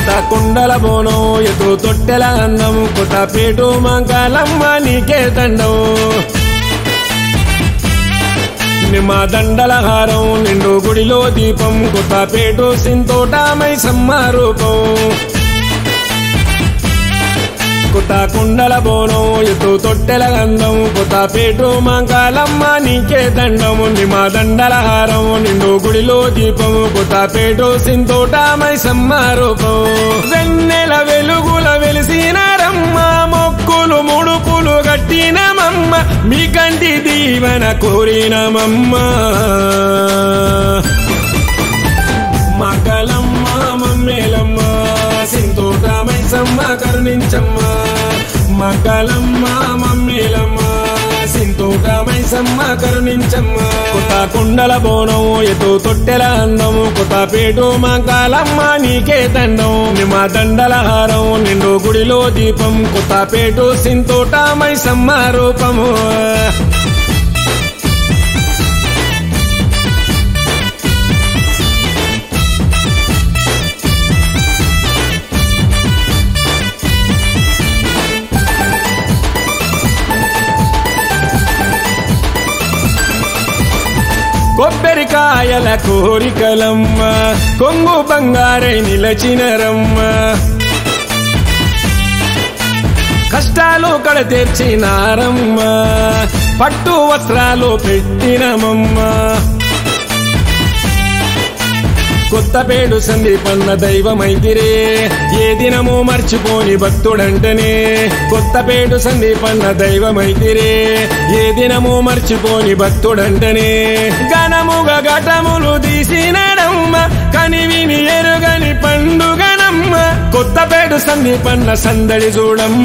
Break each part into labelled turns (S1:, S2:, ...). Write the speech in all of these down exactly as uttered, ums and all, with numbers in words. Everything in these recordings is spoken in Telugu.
S1: కొత్త కుండల బోనం ఎటు తొట్టెల అన్నం కొత్తపేటు మంగళమ్మ నీకే దండం నిమ్మ దండల హారం నిండు గుడిలో దీపం కొత్తపేటు సింతోట మైసమ్మ రూపం కొత్త కుండల బోనం ఎటు తొట్టెల గంధం కొత్తపేటు మంగళమ్మ నీకే దండం నిమ్మ దండల హారం నిండు గుడిలో దీపం కొత్తపేటు సింతోట మైసమ్మ రూపం వెన్నెల వెలుగుల వెలిసినారమ్మ మొక్కులు ముడుపులు గట్టినమమ్మ మీ కంటి దీవెన కోరినమమ్మ మంగళమ్మ మమ్మేలమ్మ సింతోట మైసమ్మ కరుణించమ్మ మంగళమ్మ మమ్మేలమ్మ సింతోట మైసమ్మ కరుణించమ్మ కొత్త కుండల బోనం ఎటు తొట్టెల అన్నం కొత్తపేటు మంగళమ్మ నీకే దండం నిమ్మ దండల హారం నిండు గుడిలో దీపం కొత్తపేటు సింతోట మైసమ్మ రూపము కొబ్బరికాయల కోరికలమ్మ కొంగు బంగారై నిలచినరమ్మ కష్టాలు కడ తెచ్చినారమ్మ పట్టు వస్త్రాలు పెట్టినమమ్మ కొత్తపేటు సందీపన్న దైవమైతిరే ఏ దినము మర్చిపోని భక్తుడంటనే కొత్తపేటు సందీపన్న దైవమైతిరే ఏ దినము మర్చిపోని భక్తుడంటనే ఘనముగా ఘటములు తీసినడమ్మ కనివిని ఎరుగని పండుగనమ్మ కొత్తపేటు సందీపన్న సందడి చూడమ్మ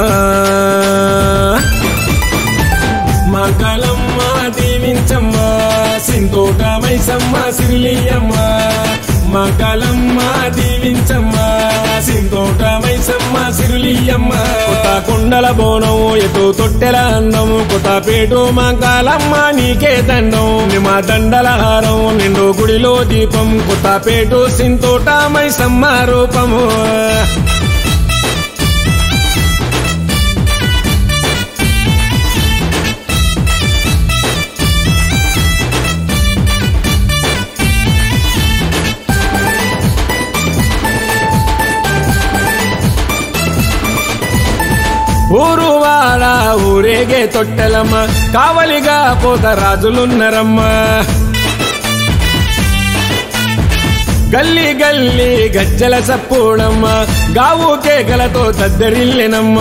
S1: మంగళమ్మ దీవించమ్మ సింతోట మైసమ్మ సిరిలియమ్మ మంగళమ్మ దీవించమ్మ సింతోట మైసమ్మ సిరిలియమ్మ కొత్త కుండల బోనం ఎటు తొట్టెల అన్నం కొత్తపేటు మంగళమ్మ నీకే దండం నిమ్మ దండల హారం నిండు గుడిలో దీపం కొత్తపేటు సింతోట మైసమ్మ రూపము ఊరు వాడ ఊరేగే తొట్టెలమ్మ కావలిగా పోత రాజులున్నరమ్మ గల్లీ గల్లీ గజ్జల సప్పుడమ్మ గావు కేకలతో దద్దరిల్లెనమ్మ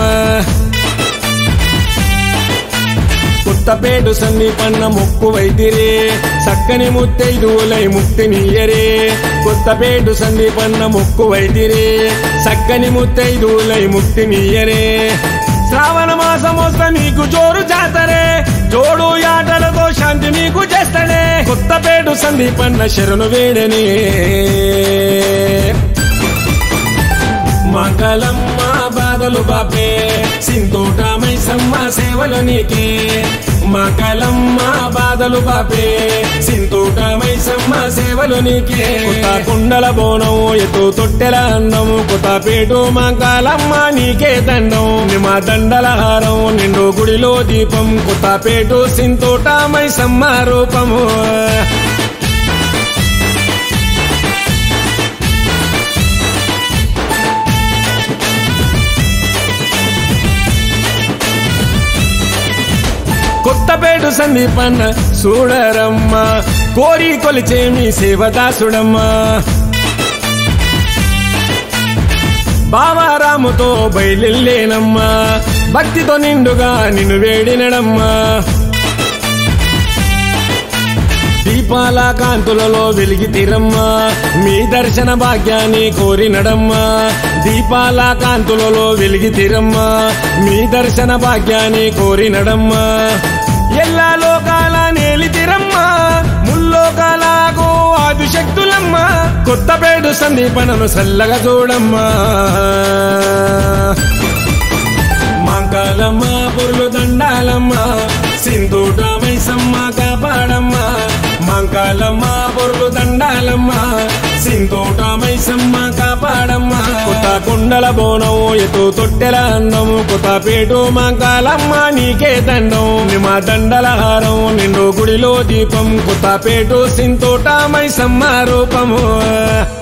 S1: కొత్తపేటు సందీపన్న మొక్కు వైదిరే చక్కని ముత్తైదువులై ముక్తినియరే కొత్తపేటు సందీపన్న మొక్కు వైదిరే చక్కని ముత్తైదువులై ముక్తినియరే శ్రావణ మాసం వస్తే నీకు జోరు జాతరే జోడు యాటలతో శాంతి నీకు చేస్తాడే కొత్తపేటు సందీపన్న శరణు వేడనే మంగళమ్మ బాధలు బాపే సింతోట మైసమ్మ సేవలు నీకే మంగళమ్మ బాధలు బాపే సింతోట మైసమ్మ సేవలు నీకే కొత్త కుండల బోనం ఎటు తొట్టెల అన్నం కొత్తపేటు మంగళమ్మ నీకే దండం నిమ్మ దండల హారం నిండు గుడిలో దీపం కొత్తపేటు సింతోట మైసమ్మ రూపము కొత్తపేటు సందీపన్న చూడరమ్మ కోరి కొలిచే మీ సేవదాసుడమ్మ బావారాముతో బయలులేనమ్మా భక్తితో నిండుగా నిన్ను వేడినడమ్మా దీపాల కాంతులలో వెలిగితిరమ్మా మీ దర్శన భాగ్యాన్ని కోరినడమ్మా దీపాల కాంతులలో వెలిగితిరమ్మా మీ దర్శన భాగ్యాన్ని కోరినడమ్మా ఎల్లా లోకాల నేలితిరమ్మా ముల్లోకాలకు ఆదిశక్తులమ్మా కొత్తపేటు సందీపనను సల్లగా చూడమ్మా మంగళమ్మ పురులు దండాలమ్మా సింధూట మైసమ్మ కాపాడమ్మా మంగళమ్మ పురులు దండాలమ్మా సింధూట మైసమ్మ మైసమ్మ కాపాడమ్మ కొత్త కొండల బోనం ఎటు తొట్టెల అందం కొత్తపేట మంగళమ్మ నీకే దండం నిమ దండల హారం నిండు గుడిలో దీపం కొత్తపేట సింతోట మైసమ్మ రూపము